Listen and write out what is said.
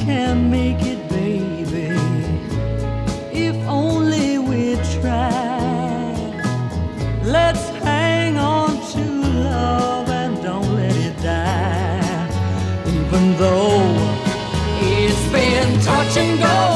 can make it, baby, if only we try. Let's hang on to love and don't let it die. Even though it's been touch and go,